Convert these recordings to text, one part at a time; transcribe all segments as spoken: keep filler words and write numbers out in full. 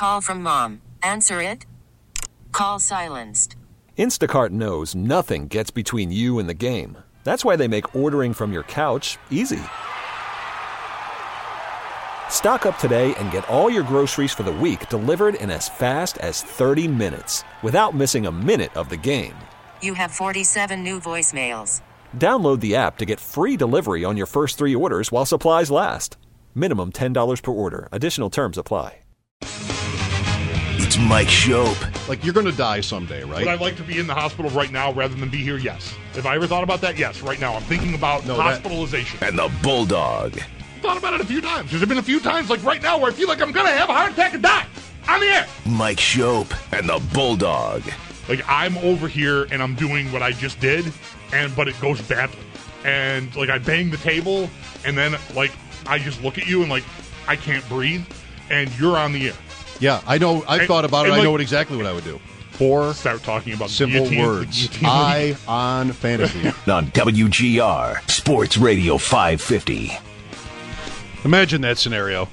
Call from mom. Answer it. Call silenced. Instacart knows nothing gets between you and the game. That's why they make ordering from your couch easy. Stock up today and get all your groceries for the week delivered in as fast as thirty minutes without missing a minute of the game. You have forty-seven new voicemails. Download the app to get free delivery on your first three orders while supplies last. Minimum ten dollars per order. Additional terms apply. It's Mike Schopp. Like, you're going to die someday, right? Would I like to be in the hospital right now rather than be here? Yes. If I ever thought about that, yes. Right now, I'm thinking about no, hospitalization. That... And the Bulldog. Thought about it a few times. There's been a few times, like right now, where I feel like I'm going to have a heart attack and die on the air. Mike Schopp and the Bulldog. Like, I'm over here and I'm doing what I just did, and but it goes badly. And, like, I bang the table, and then, like, I just look at you and, like, I can't breathe, and you're on the air. Yeah, I know. I've and, thought about it. like, I know what exactly what I would do. Four start talking about simple guillotine, words. I on fantasy. On W G R Sports Radio five fifty. Imagine that scenario.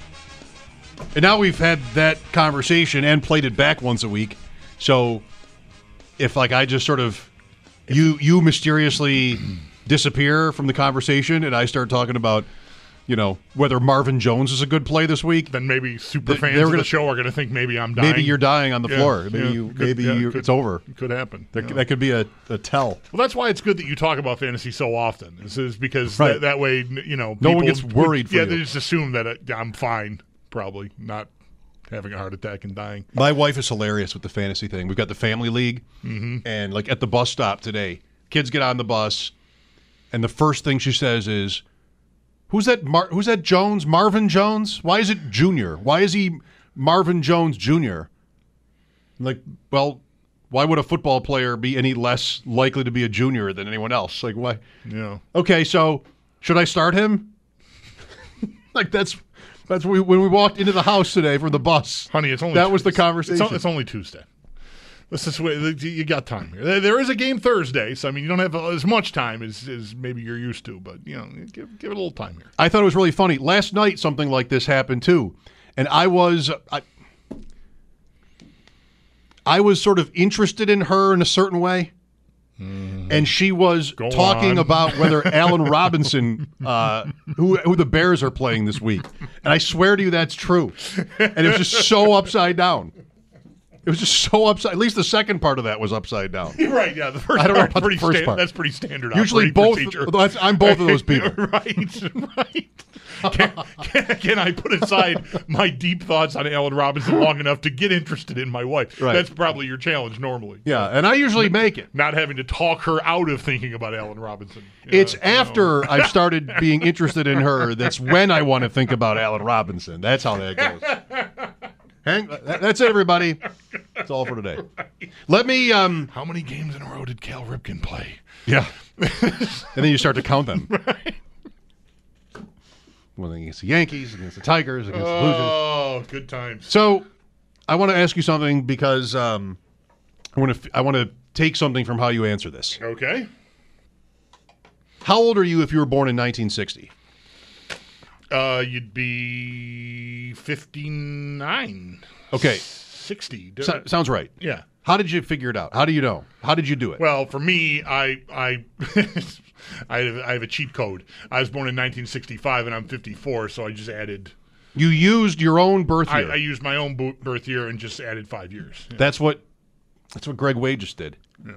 And now we've had that conversation and played it back once a week. So if, like, I just sort of you you mysteriously disappear from the conversation and I start talking about, you know, whether Marvin Jones is a good play this week, then maybe super th- fans of gonna, the show are going to think maybe I'm dying. Maybe you're dying on the yeah, floor. Maybe yeah, you, could, maybe yeah, you, could, it's over. Could happen. That, yeah. that could be a, a tell. Well, that's why it's good that you talk about fantasy so often. This is because right. that, that way, you know, no people one gets worried would, for yeah, you. they just assume that it, I'm fine, probably not having a heart attack and dying. My wife is hilarious with the fantasy thing. We've got the family league, mm-hmm. and like at the bus stop today, kids get on the bus, and the first thing she says is, "Who's that? Mar- who's that Jones? Marvin Jones? Why is it Junior? Why is he Marvin Jones Junior?" I'm like, well, why would a football player be any less likely to be a junior than anyone else? Like, why? Yeah. Okay, so should I start him? Like that's that's when we, when we walked into the house today from the bus, honey. It's only that was the conversation. It's, it's only Tuesday. Let's just wait. You got time here. There is a game Thursday, so I mean, you don't have as much time as, as maybe you're used to, but you know, give give it a little time here. I thought it was really funny. Last night, something like this happened too, and I was I, I was sort of interested in her in a certain way, mm-hmm. and she was Go talking on. about whether Allen Robinson, uh, who who the Bears are playing this week, and I swear to you that's true, and it was just so upside down. It was just so upside. At least the second part of that was upside down. You're right. Yeah, the first I don't know part. about Pretty the first sta- part. That's pretty standard. Usually both. Procedure. That's, I'm both of those people. right. Right. Can, can, can I put aside my deep thoughts on Allen Robinson long enough to get interested in my wife? Right. That's probably your challenge normally. Yeah, and I usually make it. Not having to talk her out of thinking about Allen Robinson. It's Yeah, after know. I've started being interested in her that's when I want to think about Allen Robinson. That's how that goes. Hang, that, that's it, everybody. That's all for today. Right. Let me. Um, How many games in a row did Cal Ripken play? Yeah. And then you start to count them. Right. One against the Yankees, against the Tigers, against oh, the Blue Jays. Oh, good times. So, I want to ask you something because um, I want to. I want to take something from how you answer this. Okay. How old are you if you were born in nineteen sixty? Uh, you'd be fifty-nine. Okay. sixty. So, sounds right. Yeah. How did you figure it out? How do you know? How did you do it? Well, for me, I I I, have, I have a cheat code. I was born in nineteen sixty-five, and I'm fifty-four, so I just added. You used your own birth year. I, I used my own bo- birth year and just added five years. Yeah. That's what. That's what Greg Wade just did. Yeah.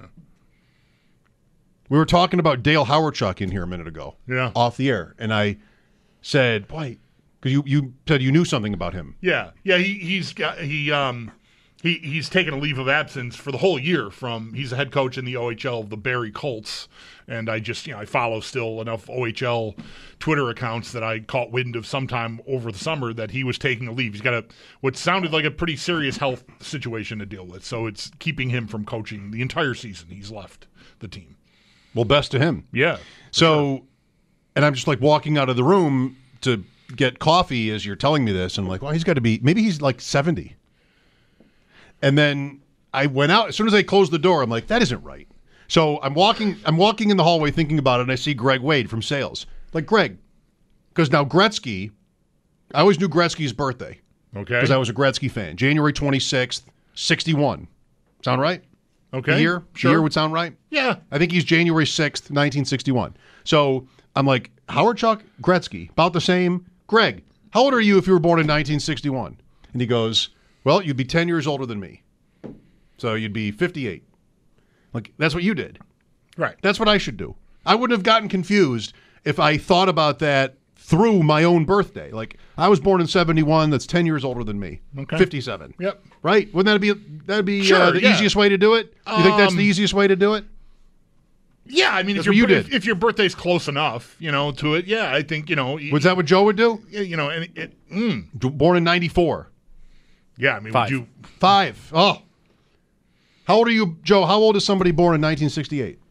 We were talking about Dale Hawerchuk in here a minute ago. Yeah. Off the air, and I said, "Boy," because you you said you knew something about him. Yeah, yeah. He he's got he um he he's taken a leave of absence for the whole year. From he's the head coach in the O H L of the Barrie Colts, and I just you know I follow still enough O H L Twitter accounts that I caught wind of sometime over the summer that he was taking a leave. He's got a what sounded like a pretty serious health situation to deal with, so it's keeping him from coaching the entire season. He's left the team. Well, best to him. Yeah. So, sure. And I'm just like walking out of the room to get coffee as you're telling me this, and I'm like, well, he's got to be maybe he's like seventy. And then I went out as soon as I closed the door. I'm like, that isn't right. So I'm walking. I'm walking in the hallway thinking about it, and I see Greg Wade from sales. Like Greg, because now Gretzky, I always knew Gretzky's birthday. Okay. Because I was a Gretzky fan. January twenty-sixth, sixty-one. Sound right? Okay. The year? Sure. The year would sound right? Yeah. I think he's January sixth, nineteen sixty-one. So I'm like, Howard Chuck Gretzky, about the same. Greg, how old are you if you were born in nineteen sixty-one? And he goes, well, you'd be ten years older than me. So you'd be fifty-eight. Like, that's what you did. Right. That's what I should do. I wouldn't have gotten confused if I thought about that through my own birthday. Like, I was born in seventy-one. That's ten years older than me. Okay. fifty-seven. Yep. Right? Wouldn't that be that'd be Sure, uh, the yeah. easiest way to do it? You think that's Um, the easiest way to do it? Yeah, I mean, That's if, your, what you if, did. if your birthday's close enough, you know, to it, yeah, I think, you know. y- Was that what Joe would do? y- You know, and it, it mm, D- Born in ninety-four. yeah, I mean, Five. would you. Five. Oh. How old are you, Joe? How old is somebody born in nineteen sixty-eight?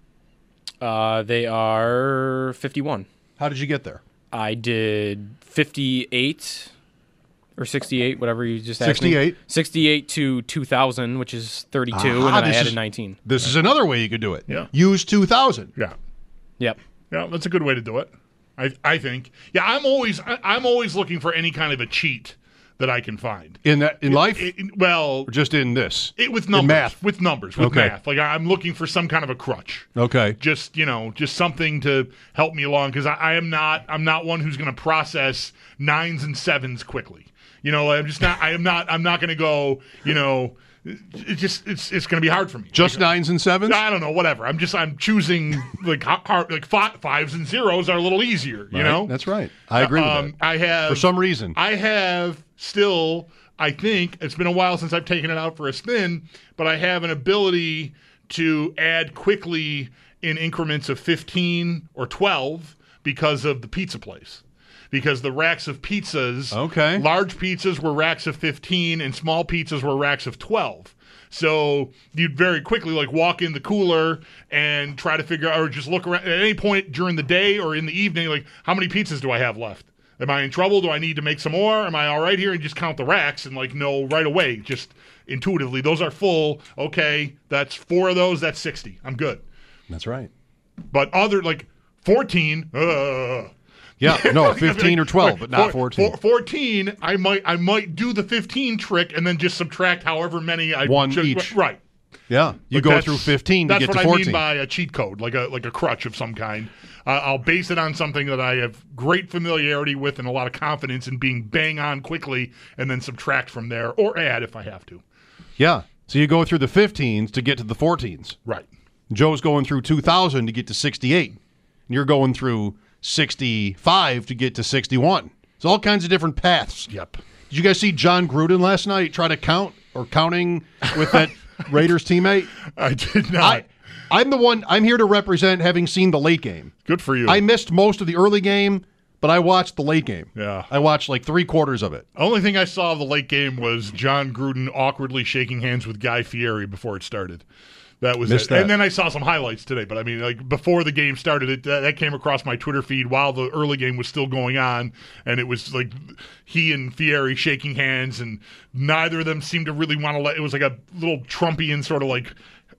Uh, they are fifty-one. How did you get there? I did fifty-eight or sixty-eight, whatever you just asked me. sixty-eight. sixty-eight to two thousand, which is thirty-two, Ah, and then I this added is- nineteen. This is another way you could do it. Yeah. Use two thousand. Yeah. Yep. Yeah, that's a good way to do it. I I think. Yeah, I'm always I, I'm always looking for any kind of a cheat that I can find. In that in life? It- it- well, or just in this? it, with In numbers, math. with numbers, with Okay. math. Like I- I'm looking for some kind of a crutch. Okay. Just you know, just something to help me along because I, I am not I'm not one who's going to process nines and sevens quickly. You know, I'm just not. I am not. I'm not going to go. You know, it just it's it's going to be hard for me. Just Like, nines and sevens? I don't know, whatever. I'm just I'm choosing like hard, like fi- fives and zeros are a little easier, you Right. know. That's right. I agree Um, with that. I have For some reason. I have still. I think it's been a while since I've taken it out for a spin, but I have an ability to add quickly in increments of fifteen or twelve because of the pizza place. Because the racks of pizzas, Okay. large pizzas were racks of fifteen and small pizzas were racks of twelve. So you'd very quickly like walk in the cooler and try to figure out, or just look around at any point during the day or in the evening, like how many pizzas do I have left? Am I in trouble? Do I need to make some more? Am I all right here? And just count the racks and like know right away, just intuitively, those are full. Okay, that's four of those. That's sixty. I'm good. That's right. But other like fourteen. Uh, Yeah, no, fifteen or twelve, but not Four- fourteen. four- fourteen, I might I might do the fifteen trick and then just subtract however many I One ju- each. Right. Yeah, you But go that's- through fifteen to that's get to what fourteen. I mean by a cheat code, like a like a crutch of some kind. Uh, I'll base it on something that I have great familiarity with and a lot of confidence in being bang on quickly, and then subtract from there or add if I have to. Yeah, so you go through the fifteens to get to the fourteens. Right. Joe's going through two thousand to get to sixty-eight. And you're going through sixty-five to get to sixty-one. It's all kinds of different paths. Yep. Did you guys see John Gruden last night try to count or counting with that Raiders teammate? I did not. I, I'm the one, I'm here to represent having seen the late game. Good for you. I missed most of the early game, but I watched the late game. Yeah. I watched like three quarters of it. Only thing I saw of the late game was John Gruden awkwardly shaking hands with Guy Fieri before it started. That was Missed it. that. And then I saw some highlights today, but I mean, like before the game started, it that, that came across my Twitter feed while the early game was still going on, and it was like he and Fieri shaking hands, and neither of them seemed to really want to let. It was like a little Trumpian sort of like,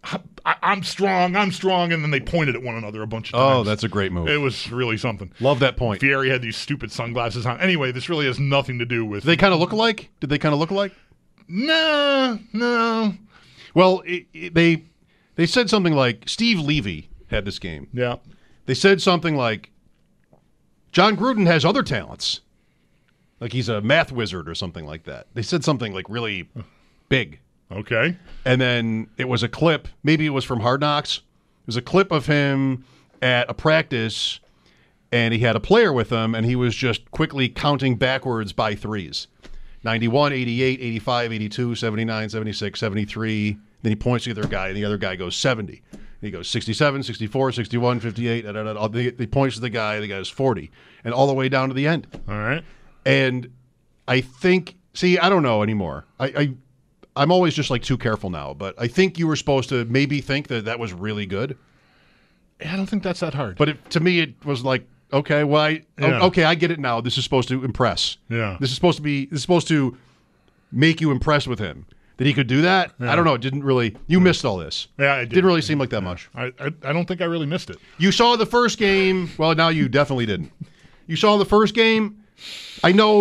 I, "I'm strong, I'm strong," and then they pointed at one another a bunch of times. Oh, that's a great move. It was really something. Love that point. Did Fieri had these stupid sunglasses on. Anyway, this really has nothing to do with. they kind of look alike? Did they kind of look alike? No, no. Well, it, it, they they said something like Steve Levy had this game. Yeah. They said something like John Gruden has other talents, like he's a math wizard or something like that. They said something like really big, Okay. and then it was a clip. Maybe it was from Hard Knocks. It was a clip of him at a practice, and he had a player with him, and he was just quickly counting backwards by threes. ninety-one, eighty-eight, eighty-five, eighty-two, seventy-nine, seventy-six, seventy-three. Then he points to the other guy, and the other guy goes seventy. And he goes sixty-seven, sixty-four, sixty-one, fifty-eight. Da, da, da, da. They, they points to the guy, the guy goes forty. And all the way down to the end. All right. And I think, see, I don't know anymore. I, I, I'm always just like too careful now, but I think you were supposed to maybe think that that was really good. I don't think that's that hard. But it, to me, it was like, okay, well, I, Yeah. okay, I get it now. This is supposed to impress. Yeah. This is supposed to be, this is supposed to make you impressed with him. That he could do that? I don't know. It didn't really, you missed all this. Yeah, I did. Didn't really seem like that much. I, I I don't think I really missed it. You saw the first game. Well, now you definitely didn't. You saw the first game. I know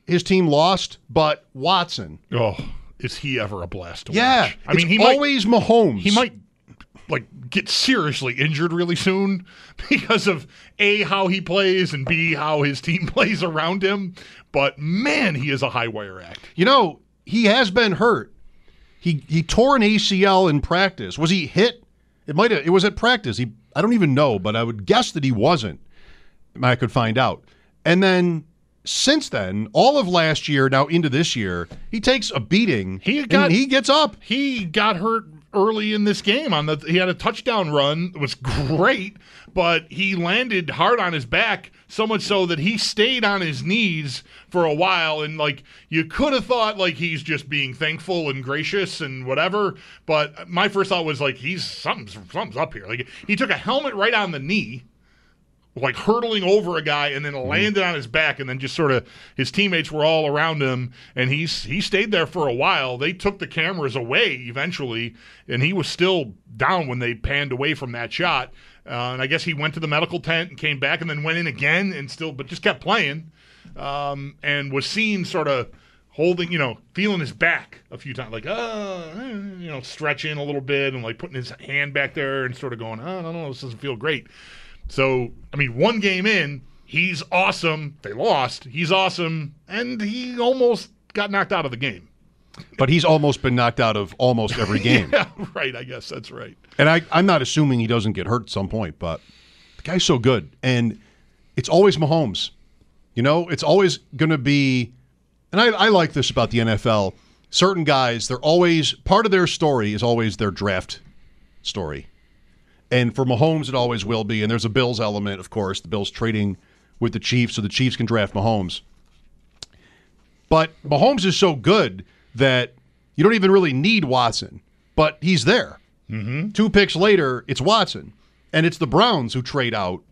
his team lost, but Watson. Oh, is he ever a blast to Yeah. watch? I it's mean, he always might, Mahomes. He might like get seriously injured really soon because of A, how he plays, and B, how his team plays around him. But man, he is a high wire act. You know, he has been hurt. He he tore an A C L in practice. Was he hit? It might have. It was at practice. He. I don't even know, but I would guess that he wasn't. I could find out. And then since then, all of last year, now into this year, he takes a beating. He got. and he gets up. He got hurt early in this game. On the he had a touchdown run. It was great, but he landed hard on his back, so much so that he stayed on his knees for a while. And like you could have thought, like he's just being thankful and gracious and whatever. But my first thought was like he's something's something's up here. Like he took a helmet right on the knee, like hurtling over a guy, and then landed on his back, and then just sort of his teammates were all around him, and he's he stayed there for a while. They took the cameras away eventually, and he was still down when they panned away from that shot. Uh, and I guess he went to the medical tent and came back, and then went in again, and still, but just kept playing, um, and was seen sort of holding, you know, feeling his back a few times, like, uh, you know, stretching a little bit, and like putting his hand back there, and sort of going, oh, I don't know, this doesn't feel great. So, I mean, one game in, he's awesome. They lost. He's awesome. And he almost got knocked out of the game. But he's almost been knocked out of almost every game. Yeah, right. I guess that's right. And I, I'm not assuming he doesn't get hurt at some point, but the guy's so good. And it's always Mahomes. You know, it's always going to be, and I, I like this about the N F L, certain guys, they're always, part of their story is always their draft story. And for Mahomes, it always will be. And there's a Bills element, of course. The Bills trading with the Chiefs so the Chiefs can draft Mahomes. But Mahomes is so good that you don't even really need Watson. But he's there. Mm-hmm. Two picks later, it's Watson. And it's the Browns who trade out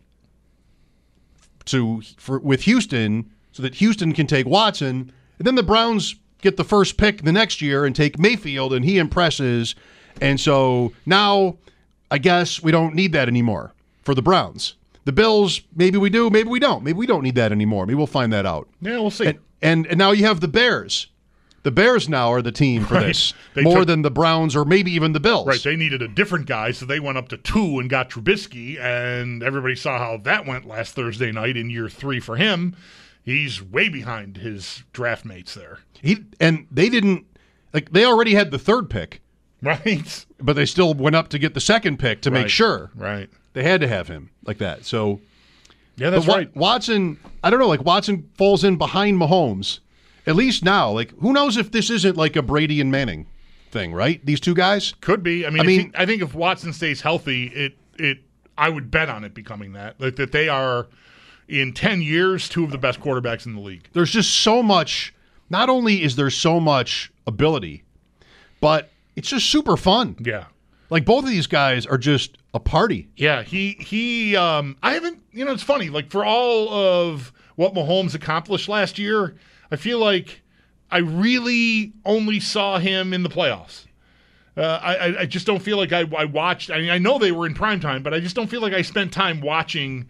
to for, with Houston so that Houston can take Watson. And then the Browns get the first pick the next year and take Mayfield, and he impresses. And so now, I guess we don't need that anymore for the Browns. The Bills, maybe we do, maybe we don't. Maybe we don't need that anymore. Maybe we'll find that out. Yeah, we'll see. And, and, and now you have the Bears. The Bears now are the team for Right. this, They more took- than the Browns or maybe even the Bills. Right, they needed a different guy, so they went up to two and got Trubisky, and everybody saw how that went last Thursday night in year three for him. He's way behind his draft mates there. He and they didn't like they already had the third pick, Right? but they still went up to get the second pick to make Right. sure. Right. They had to have him like that. So Yeah, that's but Wa- right. Watson, I don't know, like Watson falls in behind Mahomes. At least now, like who knows if this isn't like a Brady and Manning thing, right? These two guys? Could be. I mean, I if mean- he- I think if Watson stays healthy, it it I would bet on it becoming that. Like that they are in ten years two of the best quarterbacks in the league. There's just so much, not only is there so much ability, but it's just super fun. Yeah. Like both of these guys are just a party. Yeah, he he um I haven't, you know, it's funny, like for all of what Mahomes accomplished last year, I feel like I really only saw him in the playoffs. Uh, I, I just don't feel like I, I watched. I mean, I know they were in primetime, but I just don't feel like I spent time watching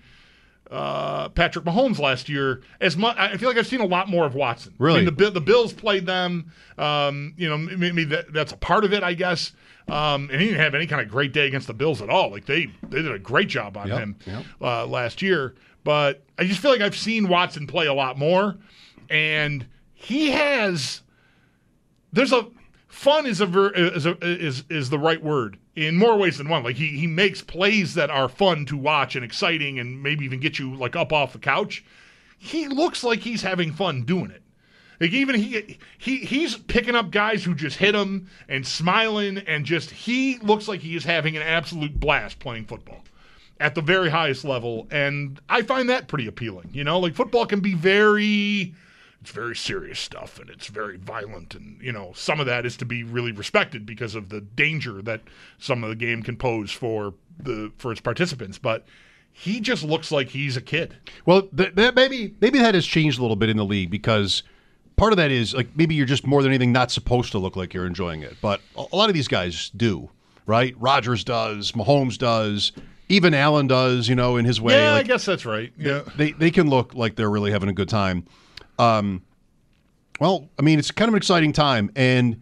uh, Patrick Mahomes last year as much. I feel like I've seen a lot more of Watson. Really? I mean, the the Bills played them. Um, you know, maybe that, that's a part of it, I guess. Um, and he didn't have any kind of great day against the Bills at all. Like they they did a great job on Yep, him yep. Uh, last year. But I just feel like I've seen Watson play a lot more, and he has. There's a fun is a ver, is a, is is the right word in more ways than one. Like he he makes plays that are fun to watch and exciting, and maybe even get you like up off the couch. He looks like he's having fun doing it. Like even he he he's picking up guys who just hit him and smiling, and just he looks like he is having an absolute blast playing football at the very highest level, and I find that pretty appealing. You know, like football can be very. It's very serious stuff, and it's very violent, and you know some of that is to be really respected because of the danger that some of the game can pose for the for its participants. But he just looks like he's a kid. Well, th- that maybe maybe that has changed a little bit in the league because part of that is like maybe you're just more than anything not supposed to look like you're enjoying it, but a a lot of these guys do, right? Rodgers does, Mahomes does, even Allen does, you know, in his way. Yeah, like, I guess that's right. Yeah, they they can look like they're really having a good time. Um, Well, I mean, it's kind of an exciting time, and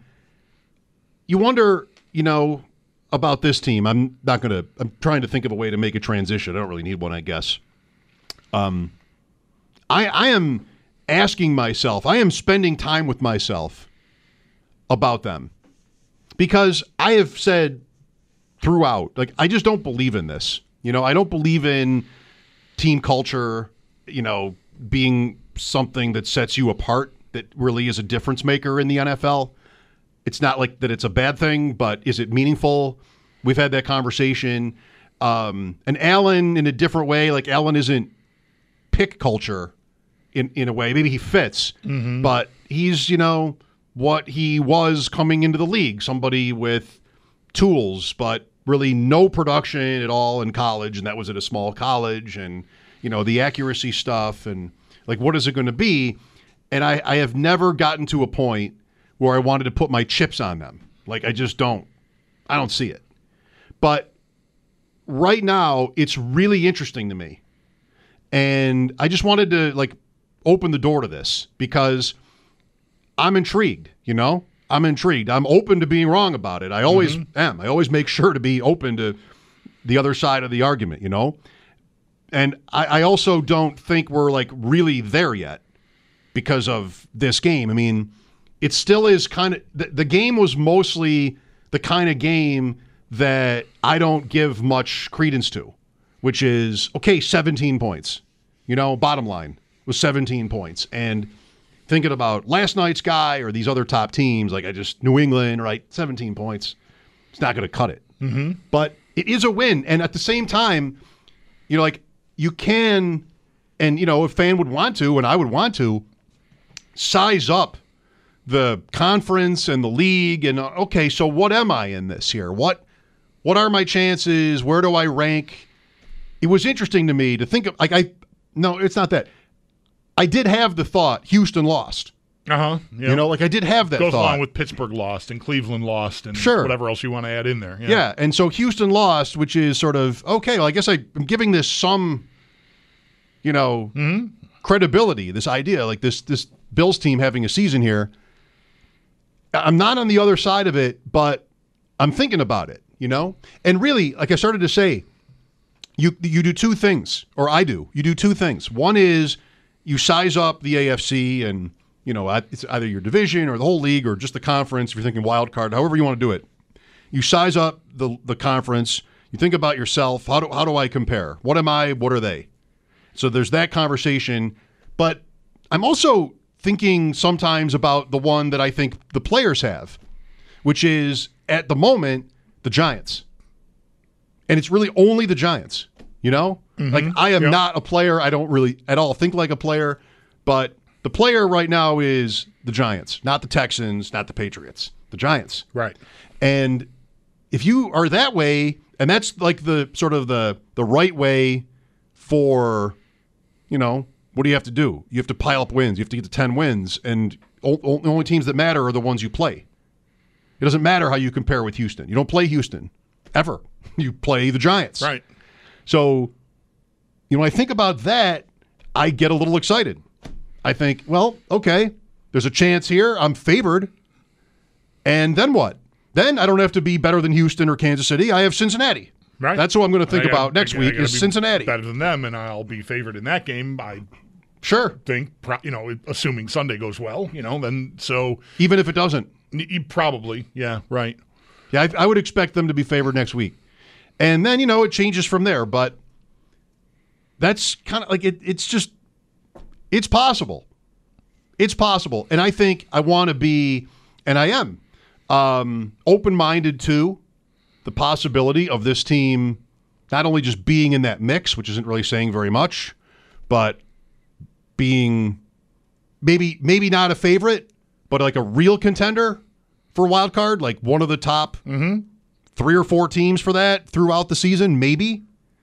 you wonder, you know, about this team. I'm not going to – I'm trying to think of a way to make a transition. I don't really need one, I guess. Um, I, I am asking myself – I am spending time with myself about them because I have said throughout, like, I just don't believe in this. You know, I don't believe in team culture, you know, being something that sets you apart, that really is a difference maker in the N F L. It's not like that it's a bad thing, but is it meaningful? We've had that conversation. Um, and Allen, in a different way, like Allen isn't pick culture in, in a way. Maybe he fits, mm-hmm. but he's, you know, what he was coming into the league, somebody with tools, but really no production at all in college, and that was at a small college, and, you know, the accuracy stuff, and, like, what is it going to be? And I, I have never gotten to a point where I wanted to put my chips on them. Like, I just don't. I don't see it. But right now, it's really interesting to me. And I just wanted to, like, open the door to this because I'm intrigued, you know? I'm intrigued. I'm open to being wrong about it. I always mm-hmm. am. I always make sure to be open to the other side of the argument, you know? And I, I also don't think we're, like, really there yet because of this game. I mean, it still is kind of the, – the game was mostly the kind of game that I don't give much credence to, which is, okay, seventeen points. You know, bottom line was seventeen points. And thinking about last night's guy or these other top teams, like I just – New England, right, seventeen points. It's not going to cut it. Mm-hmm. But it is a win. And at the same time, you know, like you can – and, you know, a fan would want to and I would want to – size up the conference and the league and, uh, okay, so what am I in this here? What what are my chances? Where do I rank? It was interesting to me to think of, like, I, no, it's not that. I did have the thought, Houston lost. Uh-huh. Yep. You know, like I did have that Goes thought. along with Pittsburgh lost and Cleveland lost and sure. whatever else you want to add in there. Yeah. yeah, and so Houston lost, which is sort of, okay, well, I guess I, I'm giving this some, you know, mm-hmm. credibility, this idea, like this this Bills team having a season here. I'm not on the other side of it, but I'm thinking about it, you know? And really, like I started to say, you you do two things, or I do. You do two things. One is you size up the A F C and, you know, it's either your division or the whole league or just the conference, if you're thinking wild card, however you want to do it. You size up the the conference. You think about yourself. How do, how do I compare? What am I? What are they? So there's that conversation. But I'm also thinking sometimes about the one that I think the players have, which is, at the moment, the Giants. And it's really only the Giants, you know? Mm-hmm. Like, I am yep. not a player. I don't really at all think like a player. But the player right now is the Giants, not the Texans, not the Patriots. The Giants. Right. And if you are that way, and that's like the sort of the the right way for, you know, what do you have to do? You have to pile up wins. You have to get to ten wins, and o- o- the only teams that matter are the ones you play. It doesn't matter how you compare with Houston. You don't play Houston, ever. You play the Giants. Right. So, you know, when I think about that, I get a little excited. I think, well, okay, there's a chance here. I'm favored. And then what? Then I don't have to be better than Houston or Kansas City. I have Cincinnati. Right. That's what I'm going to think I about gotta, next I, week I is Cincinnati. Better than them, and I'll be favored in that game. I sure think, you know, assuming Sunday goes well, you know, then so. Even if it doesn't. You probably, yeah, right. Yeah, I, I would expect them to be favored next week. And then, you know, it changes from there. But that's kind of like, it, it's just, it's possible. It's possible. And I think I want to be, and I am, um, open-minded to the possibility of this team not only just being in that mix, which isn't really saying very much, but being maybe maybe not a favorite, but like a real contender for a wild card, like one of the top mm-hmm. three or four teams for that throughout the season, maybe.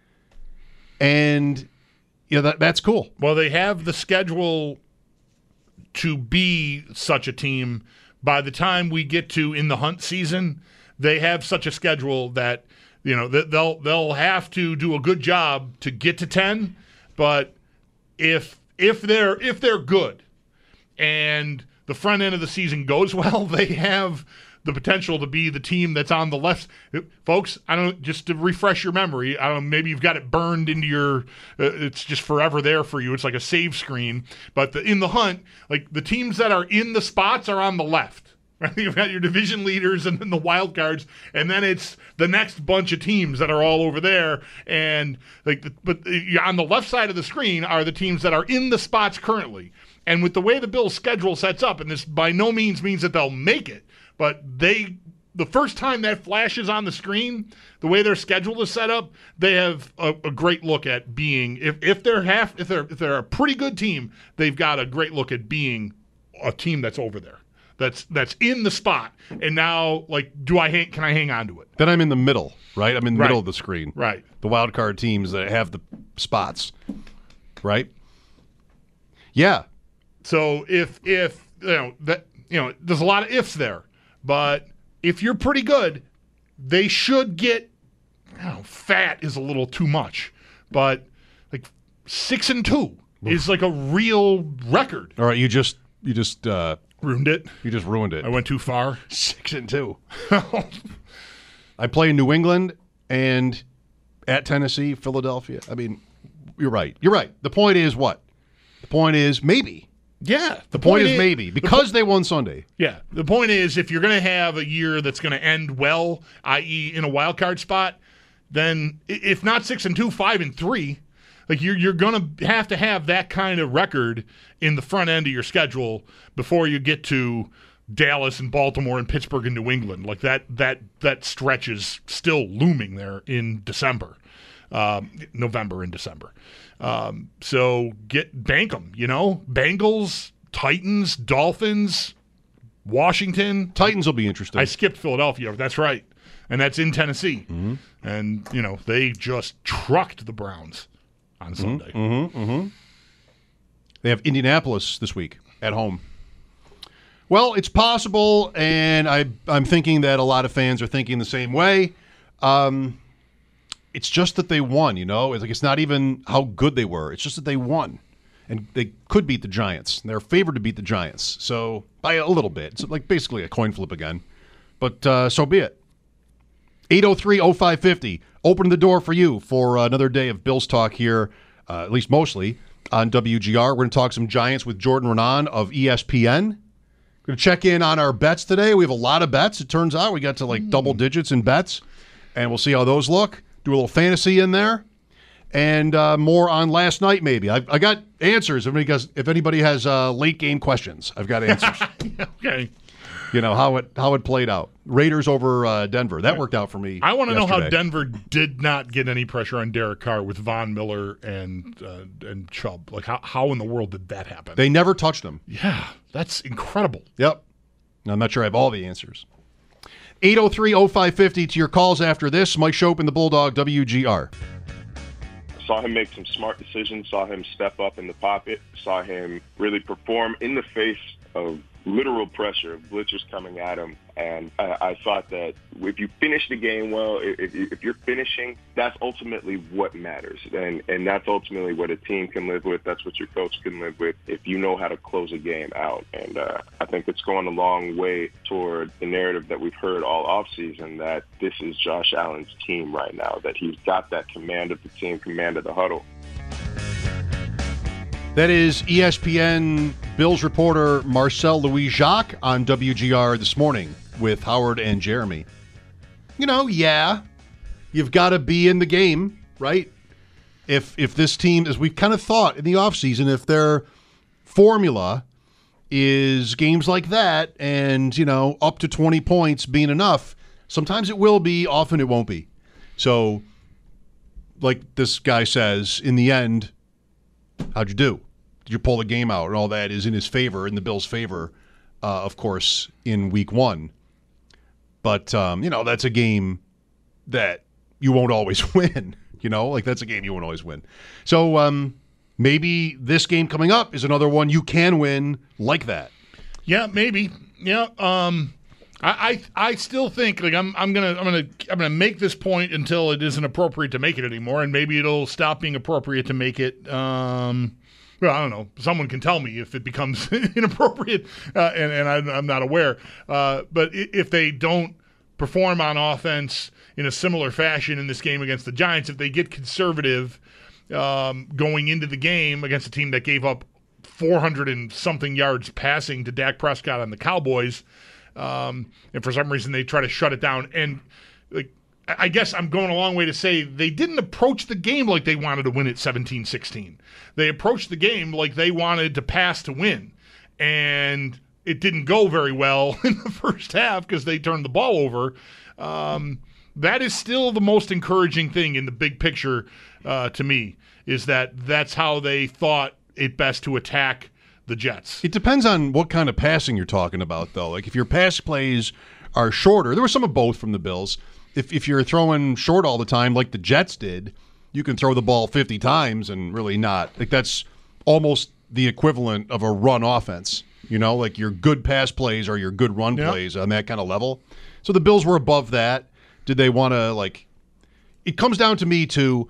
And you know, that that's cool. Well, they have the schedule to be such a team. By the time we get to in the hunt season, they have such a schedule that, you know, they'll they'll have to do a good job to get to ten. But if if they're if they're good and the front end of the season goes well, they have the potential to be the team that's on the left. Folks, I don't just to refresh your memory, I don't know, maybe you've got it burned into your, uh, it's just forever there for you. It's like a save screen. But the, in the hunt, like the teams that are in the spots are on the left. Right? You've got your division leaders and then the wild cards, and then it's the next bunch of teams that are all over there. And like, the, but the, on the left side of the screen are the teams that are in the spots currently. And with the way the Bills' schedule sets up, and this by no means means that they'll make it, but they, the first time that flashes on the screen, the way their schedule is set up, they have a, a great look at being, if, if they're half, if they're if they're a pretty good team, they've got a great look at being a team that's over there, that's that's in the spot. And now, like, do I hang? Can I hang on to it? Then I'm in the middle, right? I'm in the Right. middle of the screen. Right. The wild card teams that have the spots, right? Yeah. So if if you know that you know, there's a lot of ifs there, but if you're pretty good, they should get. I don't know, fat is a little too much, but like six and two is like a real record. All right, you just you just uh, Ruined it. you just ruined it. I went too far. Six and two. I play in New England and at Tennessee, Philadelphia. I mean, you're right. You're right. The point is what? The point is maybe. Yeah. The point, is maybe because they won Sunday. Yeah. The point is if you're going to have a year that's going to end well, that is in a wild card spot, then i- if not six and two, five and three, like you're you're going to have to have that kind of record in the front end of your schedule before you get to Dallas and Baltimore and Pittsburgh and New England. Like that that that stretch is still looming there in December, um, November and December. Um, so get bank them, you know, Bengals, Titans, Dolphins, Washington. Titans will be interesting. I skipped Philadelphia. That's right. And that's in Tennessee. Mm-hmm. And, you know, they just trucked the Browns on Sunday. Mm-hmm, mm-hmm. They have Indianapolis this week at home. Well, it's possible, and I, I'm thinking that a lot of fans are thinking the same way. Um, it's just that they won, you know? It's like it's not even how good they were. It's just that they won. And they could beat the Giants. They're favored to beat the Giants. So, by a little bit. It's like basically a coin flip again. But uh, so be it. eight oh three oh five fifty. Open the door for you for uh, another day of Bills talk here, uh, at least mostly, on W G R. We're going to talk some Giants with Jordan Renan of E S P N. We're going to check in on our bets today. We have a lot of bets, it turns out. We got to like mm. double digits in bets, and we'll see how those look. Do a little fantasy in there, and uh, more on last night maybe. I, I got answers. If anybody has, if anybody has uh, late game questions, I've got answers. Okay. You know, how it how it played out. Raiders over uh, Denver. That worked out for me. I want to know how yesterday. Denver did not get any pressure on Derek Carr with Von Miller and uh, and Chubb. Like, how, how in the world did that happen? They never touched him. yeah, that's incredible. Yep. I'm not sure I have all the answers. eight oh three oh five fifty to your calls after this. Mike Shope and the Bulldog, W G R. Saw him make some smart decisions, saw him step up in the pocket, saw him really perform in the face of literal pressure, of blitzers coming at him. And I, I thought that if you finish the game well, if, if you're finishing, that's ultimately what matters. And, and that's ultimately what a team can live with. That's what your coach can live with if you know how to close a game out. And uh, I think it's going a long way toward the narrative that we've heard all offseason that this is Josh Allen's team right now, that he's got that command of the team, command of the huddle. That is E S P N Bills reporter Marcel Louis-Jacques on W G R this morning with Howard and Jeremy. You know, yeah, you've got to be in the game, right? If if this team, as we kind of thought in the offseason, if their formula is games like that and, you know, up to twenty points being enough, sometimes it will be, often it won't be. So, like this guy says, in the end, how'd you do? Did you pull the game out? And all that is in his favor, in the Bills' favor, uh, of course, in week one. But, um, you know, that's a game that you won't always win. You know, like that's a game you won't always win. So um, maybe this game coming up is another one you can win like that. Yeah, maybe. Yeah. Um, I, I I still think like I'm I'm gonna I'm gonna I'm gonna make this point until it isn't appropriate to make it anymore, and maybe it'll stop being appropriate to make it. Um, Well, I don't know. Someone can tell me if it becomes inappropriate, uh, and, and I'm, I'm not aware. Uh, but if they don't perform on offense in a similar fashion in this game against the Giants, if they get conservative um, going into the game against a team that gave up four hundred and something yards passing to Dak Prescott on the Cowboys, um, and for some reason they try to shut it down, and like I guess I'm going a long way to say they didn't approach the game like they wanted to win it seventeen sixteen. They approached the game like they wanted to pass to win, and it didn't go very well in the first half because they turned the ball over. Um, that is still the most encouraging thing in the big picture uh, to me, is that that's how they thought it best to attack the Jets. It depends on what kind of passing you're talking about, though. Like if your pass plays are shorter, there was some of both from the Bills. If if you're throwing short all the time like the Jets did, you can throw the ball fifty times and really not. Like that's almost the equivalent of a run offense. You know, like your good pass plays are your good run Yep. plays on that kind of level. So the Bills were above that. Did they want to, like, it comes down to me to,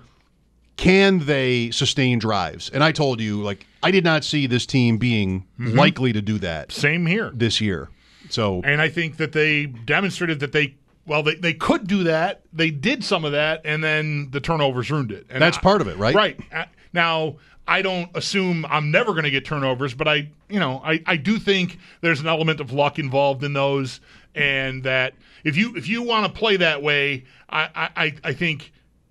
can they sustain drives? And I told you, like, I did not see this team being Mm-hmm. likely to do that Same here. this year. So And I think that they demonstrated that they, well, they, they could do that. They did some of that, and then the turnovers ruined it. And that's I- part of it, right? Right. Uh, Now, I don't assume I'm never going to get turnovers, but I, you know, I, I do think there's an element of luck involved in those, and that if you if you want to play that way, I I, I think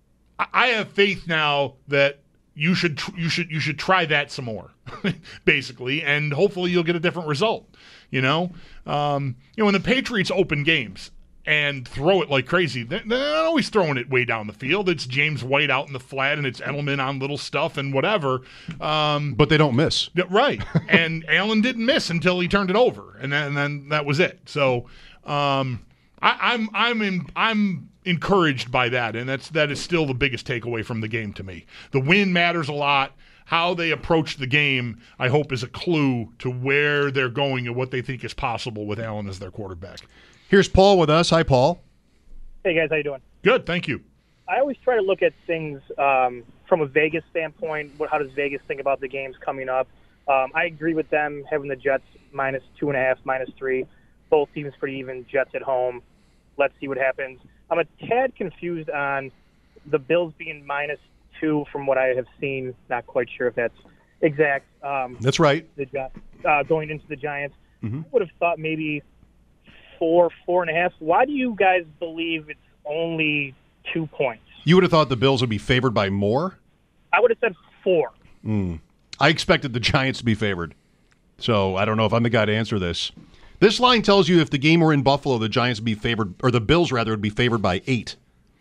I I have faith now that you should tr- you should you should try that some more, basically, and hopefully you'll get a different result. You know, um, you know when the Patriots open games and throw it like crazy, they're, they're not always throwing it way down the field. It's James White out in the flat, and it's Edelman on little stuff and whatever. Um, but they don't miss. yeah, right. And Allen didn't miss until he turned it over, and then, and then that was it. So um, I, I'm I'm in, I'm encouraged by that, and that's that is still the biggest takeaway from the game to me. The win matters a lot. How they approach the game, I hope, is a clue to where they're going and what they think is possible with Allen as their quarterback. Here's Paul with us. Hi, Paul. Hey guys, how you doing? Good, thank you. I always try to look at things um, from a Vegas standpoint. What, how does Vegas think about the games coming up? Um, I agree with them having the Jets minus two and a half, minus three. Both teams pretty even. Jets at home. Let's see what happens. I'm a tad confused on the Bills being minus two from what I have seen. Not quite sure if that's exact. Um, That's right. the Gi- uh, going into the Giants, Mm-hmm. I would have thought maybe four, four and a half. Why do you guys believe it's only two points? You would have thought the Bills would be favored by more? I would have said four. I expected the Giants to be favored. So I don't know if I'm the guy to answer this. This line tells you if the game were in Buffalo, the Giants would be favored, or the Bills, rather, would be favored by eight.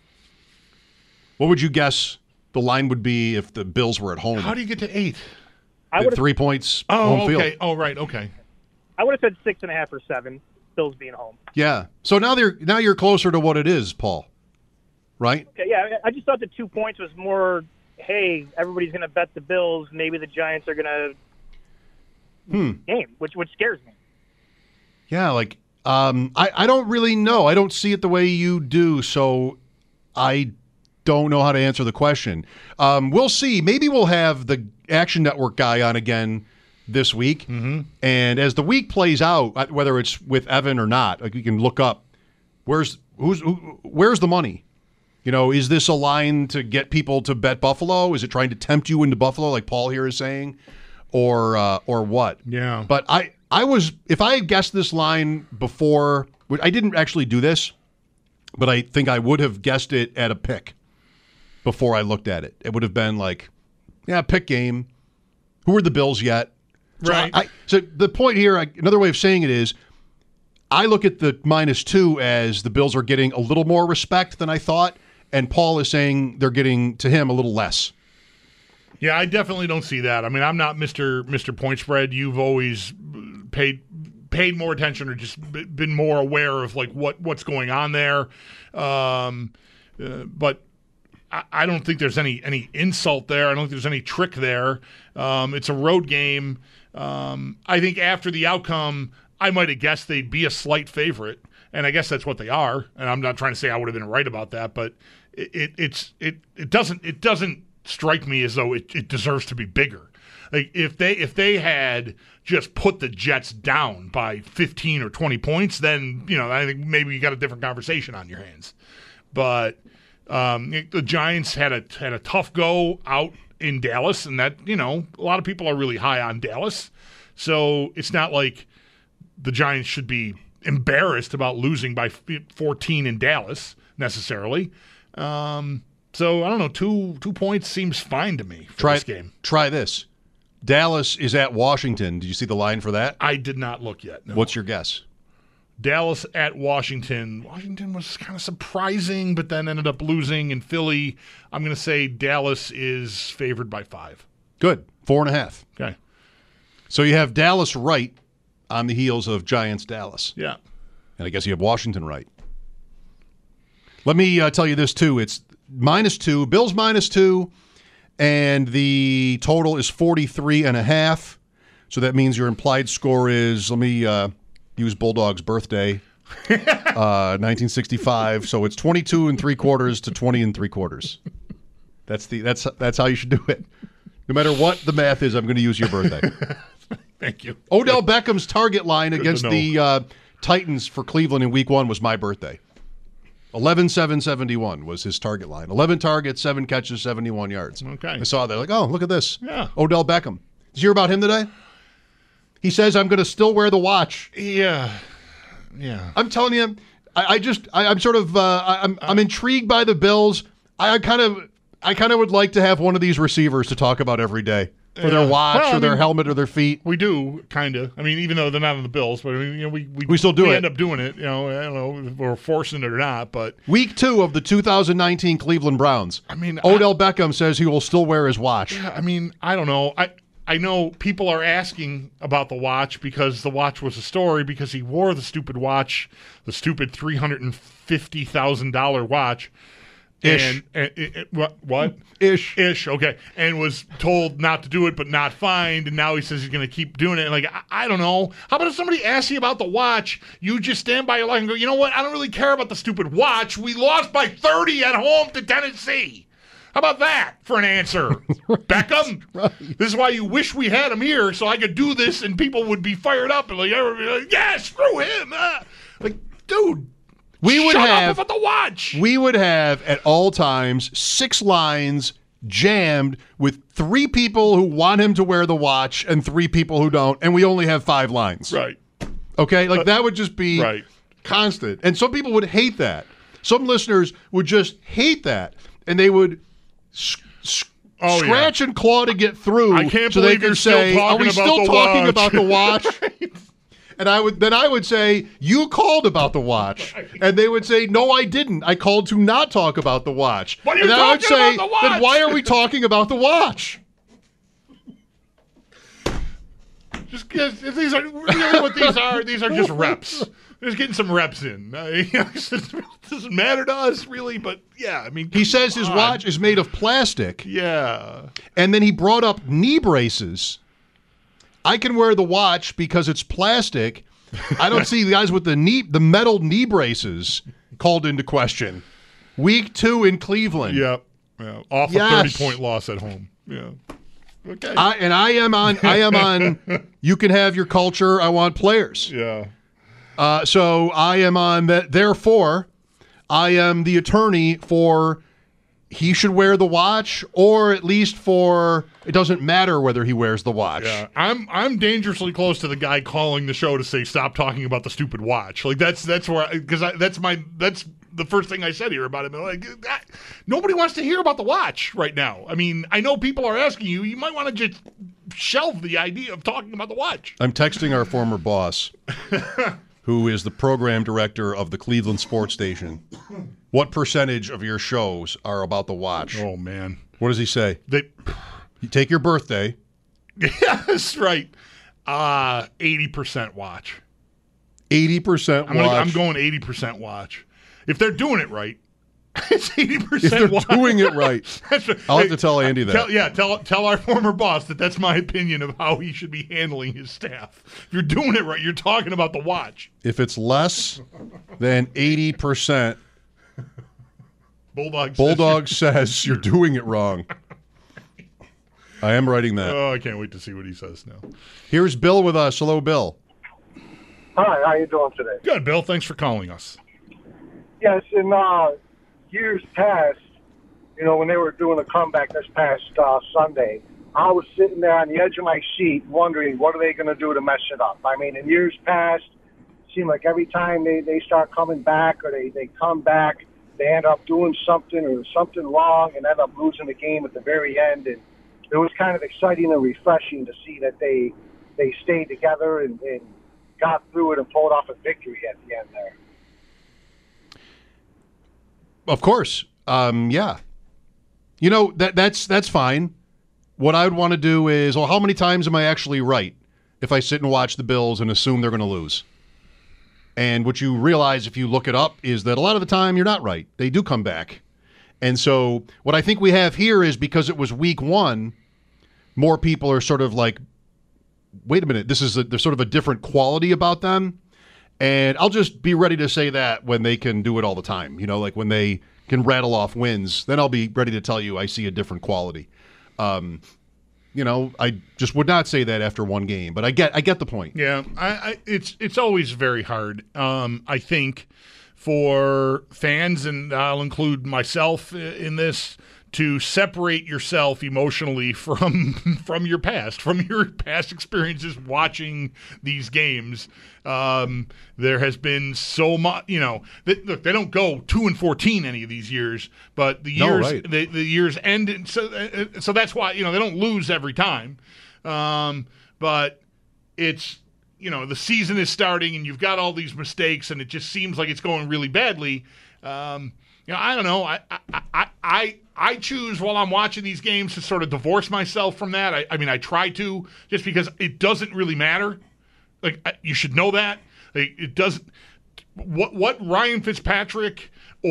What would you guess the line would be if the Bills were at home? How do you get to eight? I would have, Three points Oh, home field. okay. Oh, right. Okay. I would have said six and a half or seven. Bills being home. Yeah. So now they're now you're closer to what it is, Paul. Right? Okay, yeah, I just thought the two points was more, hey, everybody's going to bet the Bills. Maybe the Giants are going to Hmm. game, which which scares me. Yeah, like um, I, I don't really know. I don't see it the way you do, so I don't know how to answer the question. Um, we'll see. Maybe we'll have the Action Network guy on again this week. Mm-hmm. And as the week plays out, whether it's with Evan or not, like you can look up where's who's who, where's the money. You know, is this a line to get people to bet Buffalo? Is it trying to tempt you into Buffalo, like Paul here is saying, or uh, or what? Yeah. But I, I was if I had guessed this line before, I didn't actually do this, but I think I would have guessed it at a pick before I looked at it. It would have been like, yeah, pick game. Who are the Bills yet? So Right. I, so the point here, I, another way of saying it is, I look at the minus two as the Bills are getting a little more respect than I thought, and Paul is saying they're getting to him a little less. Yeah, I definitely don't see that. I mean, I'm not Mister Mister Point Spread. You've always paid paid more attention or just b- been more aware of like what, what's going on there. Um, uh, but I, I don't think there's any any insult there. I don't think there's any trick there. Um, it's a road game. Um, I think after the outcome, I might have guessed they'd be a slight favorite, and I guess that's what they are. And I'm not trying to say I would have been right about that, but it, it it's it it doesn't it doesn't strike me as though it, it deserves to be bigger. Like if they if they had just put the Jets down by fifteen or twenty points, then you know I think maybe you got a different conversation on your hands. But um, the Giants had a had a tough go out in Dallas, and that you know a lot of people are really high on Dallas, so it's not like the Giants should be embarrassed about losing by fourteen in Dallas necessarily. Um, so I don't know. Two two points seems fine to me for try, this game. Try this. Dallas is at Washington. Did you see the line for that? I did not look yet. No. What's your guess? Dallas at Washington. Washington was kind of surprising, but then ended up losing. In Philly, I'm going to say Dallas is favored by five. Good. Four and a half. Okay. So you have Dallas right on the heels of Giants Dallas. Yeah. And I guess you have Washington right. Let me uh, tell you this, too. It's minus two. Bills minus two. And the total is forty-three and a half. So that means your implied score is, let me uh, use Bulldog's birthday, uh, nineteen sixty-five. So it's twenty-two and three quarters to twenty and three quarters. That's the that's that's how you should do it. No matter what the math is, I'm going to use your birthday. Thank you. Odell Beckham's target line Good against the uh, Titans for Cleveland in week one was my birthday. eleven seven seventy-one was his target line. eleven targets, seven catches, seventy-one yards. Okay. I saw that. Like, oh, look at this. Yeah. Odell Beckham. Did you hear about him today? He says, I'm going to still wear the watch. Yeah. Yeah. I'm telling you, I, I just, I, I'm sort of, uh, I, I'm, I'm intrigued by the Bills. I, I kind of, I kind of would like to have one of these receivers to talk about every day for their watch well, or I their mean, helmet or their feet. We do, kind of. I mean, even though they're not on the Bills, but I mean, you know, we we, we still do we it. end up doing it. You know, I don't know if we're forcing it or not, but Week two of the two thousand nineteen Cleveland Browns. I mean, Odell I, Beckham says he will still wear his watch. Yeah, I mean, I don't know. I I know people are asking about the watch because the watch was a story because he wore the stupid watch, the stupid three hundred and fifty thousand dollar watch. Ish. And, and, and what? What? Ish. Ish. Okay. And was told not to do it, but not fined. And now he says he's going to keep doing it. And like, I, I don't know. How about if somebody asks you about the watch, you just stand by your line and go, you know what? I don't really care about the stupid watch. We lost by thirty at home to Tennessee. How about that for an answer? Right. Beckham? Right. This is why you wish we had him here so I could do this and people would be fired up and like, like yeah, screw him. Uh, like, dude. We would Shut have up about the watch. We would have at all times six lines jammed with three people who want him to wear the watch and three people who don't, and we only have five lines. Right. Okay? Like that would just be right. constant. And some people would hate that. Some listeners would just hate that, and they would sc- sc- oh, scratch yeah. and claw to get through. I can't so believe they you're could still say, talking "Are we about still the talking watch?" about the watch?" Right. And I would then I would say, you called about the watch. Right. And they would say, no, I didn't. I called to not talk about the watch. What are you and then talking I would say, about the watch? then why are we talking about the watch? Just because these are really what these are. These are just reps. Just getting some reps in. Uh, you know, it doesn't matter to us really, but yeah, I mean, he says his on. watch is made of plastic. Yeah. And then he brought up knee braces. I can wear the watch because it's plastic. I don't see the guys with the knee, the metal knee braces called into question. Week two in Cleveland. Yep. Yeah. Off yes. a thirty-point loss at home. Yeah. Okay. I, and I am on. I am on. You can have your culture. I want players. Yeah. Uh, so I am on that. Therefore, I am the attorney for. He should wear the watch, or at least for it doesn't matter whether he wears the watch. Yeah, I'm I'm dangerously close to the guy calling the show to say stop talking about the stupid watch. Like that's that's where because that's my that's the first thing I said here about him. Like that, nobody wants to hear about the watch right now. I mean, I know people are asking you. You might want to just shelve the idea of talking about the watch. I'm texting our former boss, who is the program director of the Cleveland sports station. What percentage of your shows are about the watch? Oh, man. What does he say? They, you take your birthday. Yes, right. Uh, eighty percent watch. eighty percent I'm, watch. gonna, I'm going eighty percent watch. If they're doing it right, it's eighty percent if they're watch. doing it right. That's right. I'll have to tell Andy that. Tell, yeah, tell tell our former boss that that's my opinion of how he should be handling his staff. If you're doing it right, you're talking about the watch. If it's less than eighty percent, Bulldog says Bulldog says you're doing it wrong. I am writing that. Oh, I can't wait to see what he says now. Here's Bill with us. Hello, Bill. Hi, how you doing today? Good, Bill. Thanks for calling us. Yes, in uh, years past, you know, when they were doing a comeback this past uh, Sunday, I was sitting there on the edge of my seat wondering, what are they going to do to mess it up? I mean, in years past, it seemed like every time they, they start coming back or they, they come back, they end up doing something or something wrong and end up losing the game at the very end. And it was kind of exciting and refreshing to see that they they stayed together and, and got through it and pulled off a victory at the end there. Of course. Um, yeah. You know, that that's that's fine. What I would want to do is, well, how many times am I actually right if I sit and watch the Bills and assume they're going to lose? And what you realize if you look it up is that a lot of the time you're not right. They do come back. And so what I think we have here is because it was week one, more people are sort of like, wait a minute, this is a, there's sort of a different quality about them. And I'll just be ready to say that when they can do it all the time. You know, like when they can rattle off wins, then I'll be ready to tell you I see a different quality. Um, you know, I just would not say that after one game, but I get I get the point. Yeah, I, I, it's it's always very hard. Um, I think for fans, and I'll include myself in this, to separate yourself emotionally from from your past, from your past experiences watching these games. Um, there has been so much, you know. They, look, they don't go two and fourteen any of these years, but the years no, right. the, the years end, and so uh, so that's why, you know, they don't lose every time. Um, but it's, you know, the season is starting, and you've got all these mistakes, and it just seems like it's going really badly. Um, you know, I don't know. I I I. I I choose while I'm watching these games to sort of divorce myself from that. I, I mean, I try to, just because it doesn't really matter. Like, I, you should know that. Like, it doesn't. What what Ryan Fitzpatrick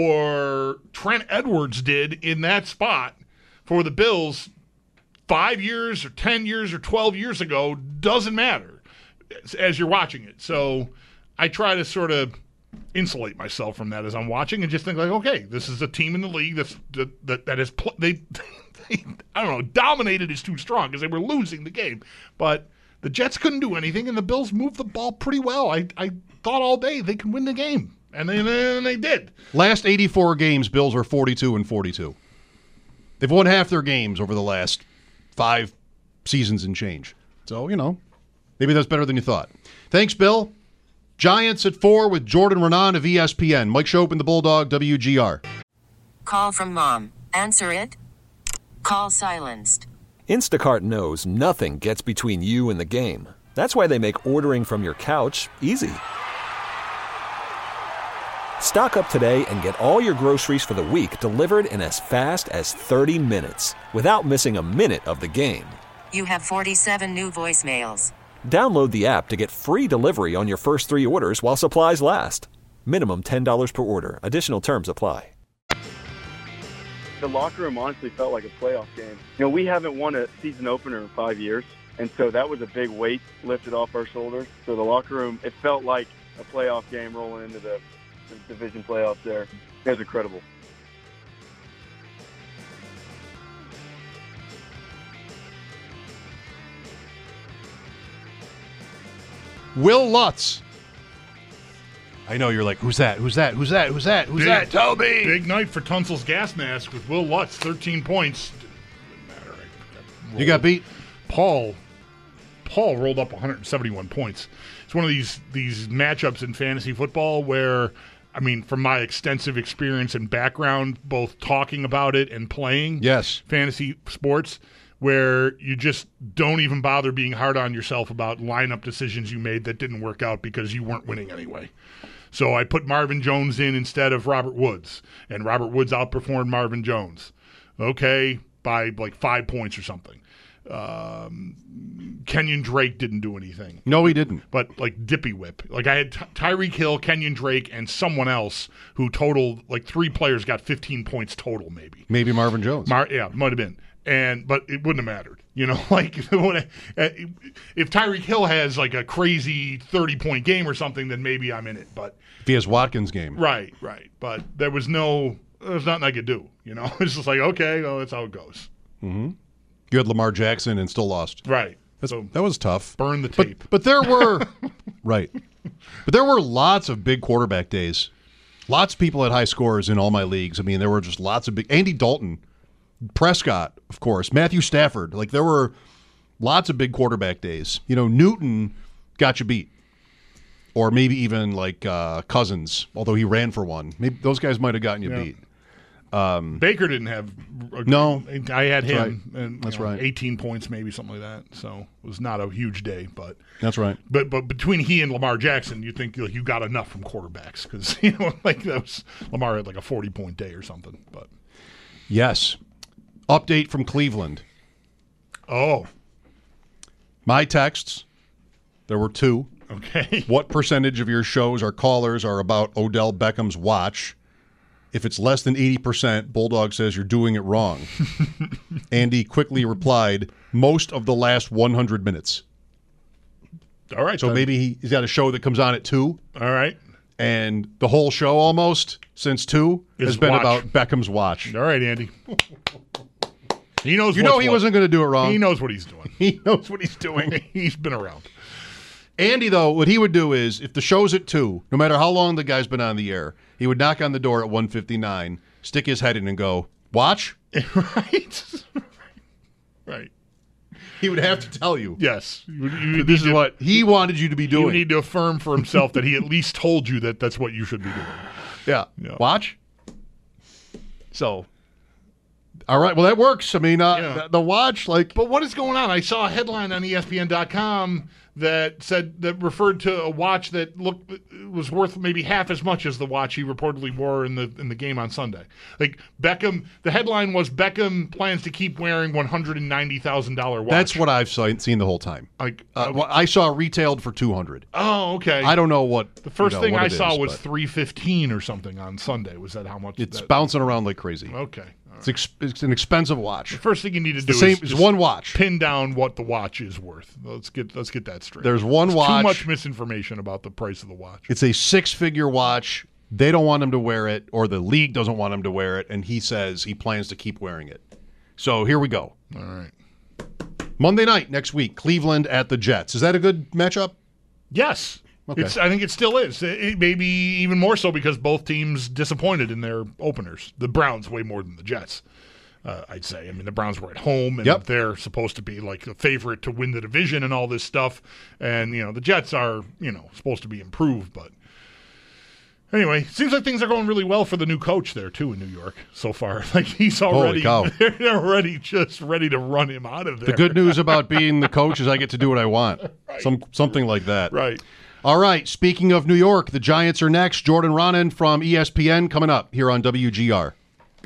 or Trent Edwards did in that spot for the Bills five years or ten years or twelve years ago doesn't matter as, as you're watching it. So I try to sort of insulate myself from that as I'm watching and just think like, okay, this is a team in the league that's that that, that is pl- they, they I don't know, dominated is too strong because they were losing the game, but the Jets couldn't do anything and the Bills moved the ball pretty well. I I thought all day they could win the game, and they and they did. Last eighty-four games, Bills are forty-two and forty-two. They've won half their games over the last five seasons and change. So, you know, maybe that's better than you thought. Thanks, Bill. Giants at four with Jordan Renan of E S P N. Mike Schopen, the Bulldog, W G R. Call from mom. Answer it. Call silenced. Instacart knows nothing gets between you and the game. That's why they make ordering from your couch easy. Stock up today and get all your groceries for the week delivered in as fast as thirty minutes without missing a minute of the game. You have forty-seven new voicemails. Download the app to get free delivery on your first three orders while supplies last. Minimum ten dollars per order. Additional terms apply. The locker room honestly felt like a playoff game. You know, we haven't won a season opener in five years, and so that was a big weight lifted off our shoulders. So the locker room, it felt like a playoff game rolling into the, the division playoffs there. It was incredible. Will Lutz. I know you're like, who's that? Who's that? Who's that? Who's that? Who's big, that? Toby! Big night for Tunsil's gas mask with Will Lutz, thirteen points. Didn't matter. I, I you got beat? Paul Paul rolled up one hundred seventy-one points. It's one of these these matchups in fantasy football where, I mean, from my extensive experience and background, both talking about it and playing yes. fantasy sports, where you just don't even bother being hard on yourself about lineup decisions you made that didn't work out because you weren't winning anyway. So I put Marvin Jones in instead of Robert Woods, and Robert Woods outperformed Marvin Jones. Okay, by like five points or something. Um, Kenyon Drake didn't do anything. No, he didn't. But like Dippy Whip. Like I had Ty- Tyreek Hill, Kenyon Drake, and someone else who totaled, like three players got fifteen points total maybe. Maybe Marvin Jones. Mar- yeah, might have been. And but it wouldn't have mattered, you know. Like if Tyreek Hill has like a crazy thirty-point game or something, then maybe I'm in it. But if he has Watkins' game, right, right. But there was no, there was nothing I could do, you know. It's just like, okay, well, that's how it goes. Mm-hmm. You had Lamar Jackson and still lost. Right. That's, So that was tough. burn the tape. But, but there were right. But there were lots of big quarterback days. Lots of people had high scores in all my leagues. I mean, there were just lots of big. Andy Dalton, Prescott, of course, Matthew Stafford. Like there were lots of big quarterback days. You know, Newton got you beat, or maybe even like uh, Cousins, although he ran for one. Maybe those guys might have gotten you Yeah. beat. Um, Baker didn't have. A, No. I had That's him. right. And, you That's know, right. eighteen points, maybe something like that. So it was not a huge day, but that's right. but but between he and Lamar Jackson, you think like, you got enough from quarterbacks because you know like that was Lamar had like a forty point day or something. But Yes. Update from Cleveland. oh, My texts. There were two. okay. What percentage of your shows or callers are about Odell Beckham's watch? If it's less than eighty percent, Bulldog says you're doing it wrong. Andy quickly replied, most of the last one hundred minutes. All right. So then. maybe he, he's got a show that comes on at two, All right. and the whole show almost since two Is has been watch. about Beckham's watch. All right, Andy. He knows. You know what's he what. wasn't going to do it wrong. He knows what he's doing. He knows what he's doing. He's been around. Andy, though, what he would do is, if the show's at two, no matter how long the guy's been on the air, he would knock on the door at one fifty-nine, stick his head in and go, watch? right. Right. He would have to tell you. Yes. You, you This is need to- what he wanted you to be You doing. need to affirm for himself that he at least told you that that's what you should be doing. yeah. Yeah. Watch? So, all right. Well, that works. I mean, uh, Yeah. the, the watch, like, But what is going on? I saw a headline on E S P N dot com that said that referred to a watch that looked was worth maybe half as much as the watch he reportedly wore in the in the game on Sunday. Like Beckham, the headline was Beckham plans to keep wearing one hundred and ninety thousand dollar watch. that's what I've seen seen the whole time. Like, Uh, well, I saw retailed for two hundred. oh, okay. I don't know what. The first you know, thing what I it saw is, was but three fifteen or something on Sunday. Was that how much? It's that, bouncing around like crazy. okay. It's, ex- it's an expensive watch. The first thing you need to It's do the same. is It's just one watch. pin down what the watch is worth. Let's get let's get that straight. There's one There's watch. Too much misinformation about the price of the watch. It's a six-figure watch. They don't want him to wear it, or the league doesn't want him to wear it, and he says he plans to keep wearing it. So here we go. All right. Monday night next week, Cleveland at the Jets. Is that a good matchup? Yes. Okay. It's, I think it still is. It, it may be even more so because both teams disappointed in their openers. The Browns way more than the Jets, uh, I'd say. I mean, the Browns were at home, and Yep. they're supposed to be like a favorite to win the division and all this stuff. And, you know, the Jets are, you know, supposed to be improved. But anyway, seems like things are going really well for the new coach there, too, in New York so far. Like, he's already, cow. they're already just ready to run him out of there. The good news about being the coach is I get to do what I want. Some Something like that. Right. All right, speaking of New York, the Giants are next. Jordan Ronan from E S P N coming up here on W G R.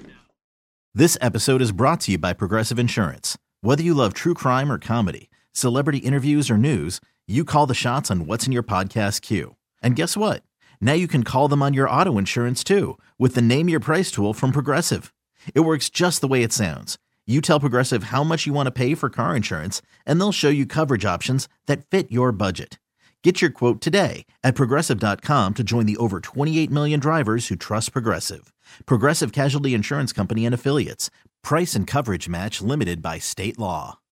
This episode is brought to you by Progressive Insurance. Whether you love true crime or comedy, celebrity interviews or news, you call the shots on what's in your podcast queue. And guess what? Now you can call them on your auto insurance too with the Name Your Price tool from Progressive. It works just the way it sounds. You tell Progressive how much you want to pay for car insurance, and they'll show you coverage options that fit your budget. Get your quote today at Progressive dot com to join the over twenty-eight million drivers who trust Progressive. Progressive Casualty Insurance Company and Affiliates. Price and coverage match limited by state law.